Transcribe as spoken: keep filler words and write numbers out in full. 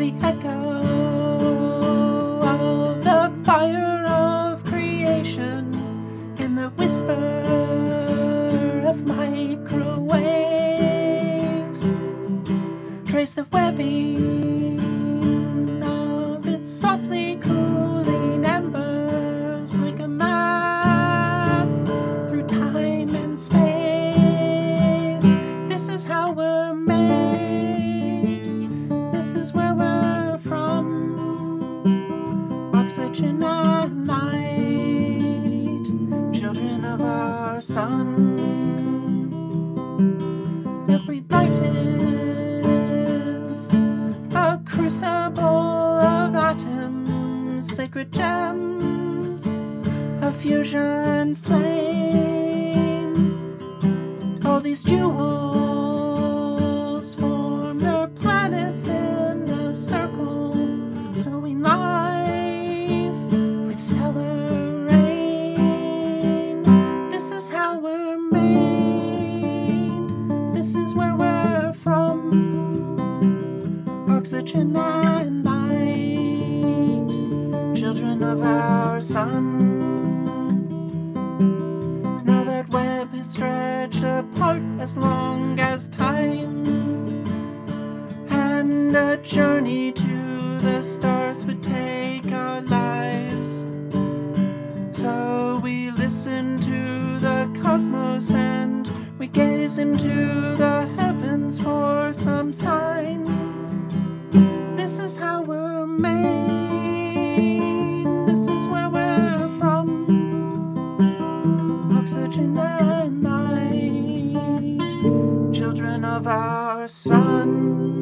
the echo of the fire of creation, in the whisper of microwaves. Trace the webbing of its softly cooling embers like a map through time and space. This is how we're made. This is where we're from. Oxygen and light, children of our sun. Every light is a crucible of atoms, sacred gems, a fusion flame. All these jewels form their planets in a circle, sowing life with stellar rain. This is how we're made. This is where we're from. Oxygen and light, children of our sun. Now that web is stretched apart as long as time, and a journey to the stars would take our lives. So we listen to the cosmos and we gaze into the heavens for some sign. This is how we're made. This is where we're from. Oxygen and light, children of our sun.